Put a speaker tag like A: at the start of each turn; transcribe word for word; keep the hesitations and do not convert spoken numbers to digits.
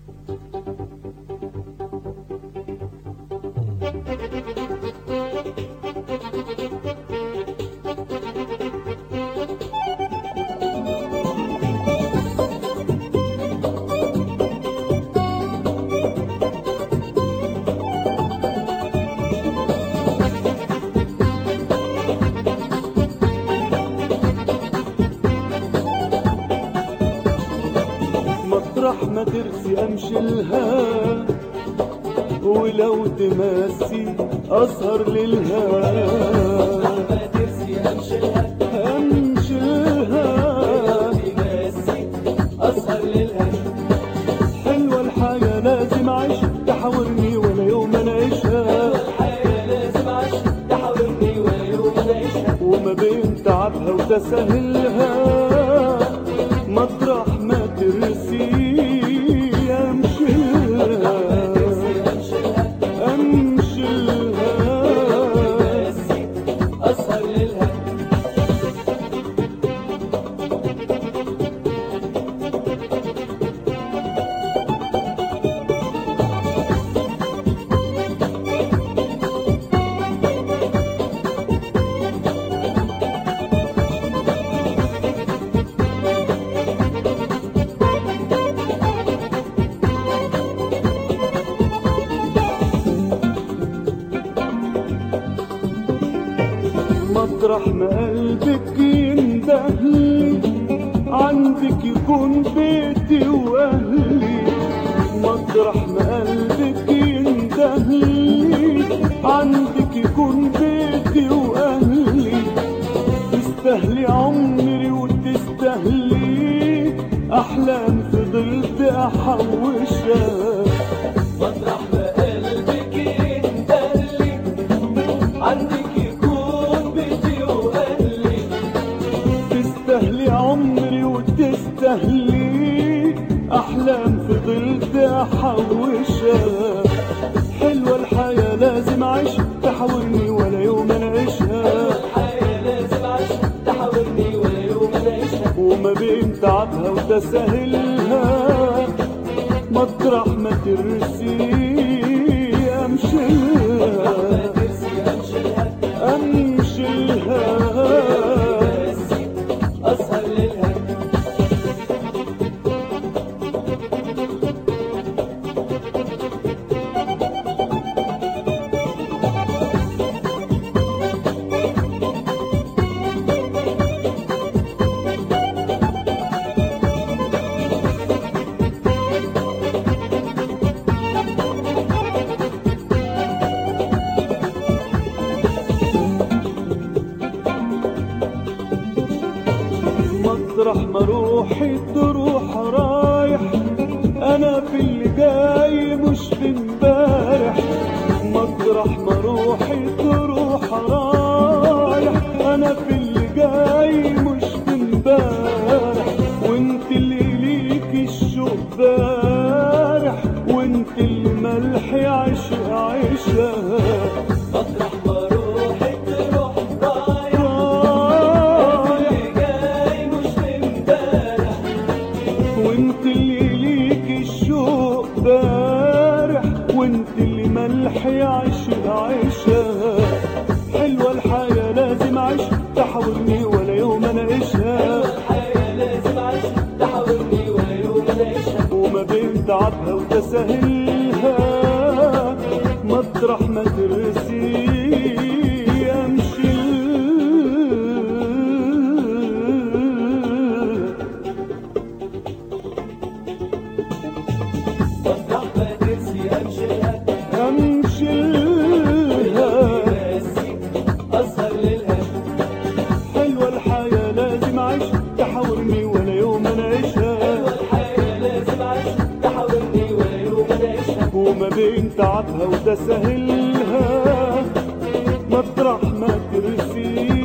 A: مطرح ما ترسي امشي لها، ولو تمسي اسهر للها.
B: مطرح ما ترسي امشي لها،
A: امشي لها،
B: ولو تمسي اسهر للها.
A: حلوة الحياة لازم اعيش، تحاورني ولا يوم انعيشها.
B: الحياة لازم اعيش، تحاورني ولا يوم انعيشها.
A: وما بين تعبها وتسهلها، مطرح ما ترسي امشي لها، امشي لها،
B: اسهر للها.
A: مطرح ما قلبك يندهلي، عندك يكون بيتي واهلي. مطرح ما قلبك يندهلي، عندك يكون بيتي واهلي. تستاهلي عمري وتستاهلي احلام فضلت احوشها.
B: مطرح ما قلبك يندهلي، عندك يكون بيتي واهلي.
A: تستاهلي عمري وتستاهلي احلام فضلت احوشها. حلوة الحياة لازم اعيش، تحاورني ولا يوم انعيشها.
B: الحياة لازم اعيش، تحاورني ولا يوم انعيشها.
A: وما بين تعبها وتسهلها، مطرح ما ترسي امشي لها، امشي لها،
B: اسهر للها.
A: مطرح ما روحي تروح رايح، انا في اللي جاي مش في امبارح. مطرح ما روحي تروح رايح، انا في اللي جاي مش في امبارح. وانت اللي ليكي الشوق بارح، وانت اللي ملحي عشق عيشها.
B: مطرح ما روحي تروح رايح،
A: وانت اللي ليكي الشوق بارح، وانت اللي ملحي عشق عيشها. حلوة الحياة لازم اعيش، تحاورني ولا يوم انعيشها.
B: الحياة لازم اعيش، تحاورني ولا يوم انعيشها.
A: وما بين تعبها وتسهلها، مطرح ما ترسي امشي لها.
B: مطرح ما ترسي امشي لها،
A: امشي لها،
B: اسهر للها.
A: حلوة الحياة لازم اعيش، تحاورني ولا يوم انعيشها.
B: الحياة لازم اعيش، تحاورني ولا يوم انعيشها.
A: وما بين تعبها وتسهلها، مطرح ما ترسي